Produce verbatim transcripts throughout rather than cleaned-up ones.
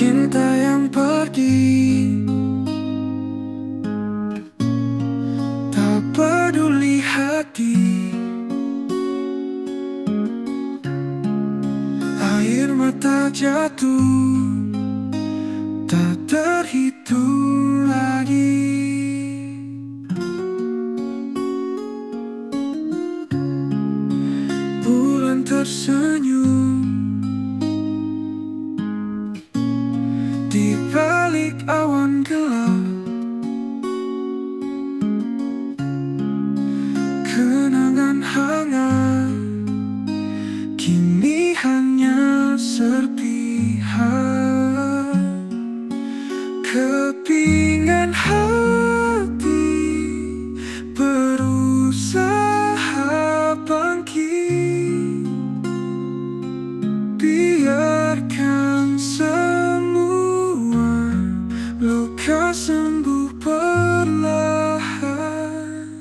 cinta yang pergi, tak peduli hati. Air mata jatuh, tak terhitung lagi. Bulan tersenyum di balik awan gelap. Kenangan hangat kini hanya serpihan. Kepingan hati berusaha bangkit. Biarkan semua luka sembuh perlahan.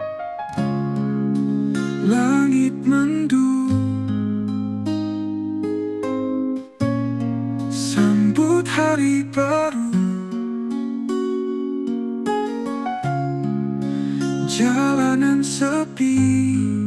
Langit mendung, sambut hari baru. Jalanan sepi,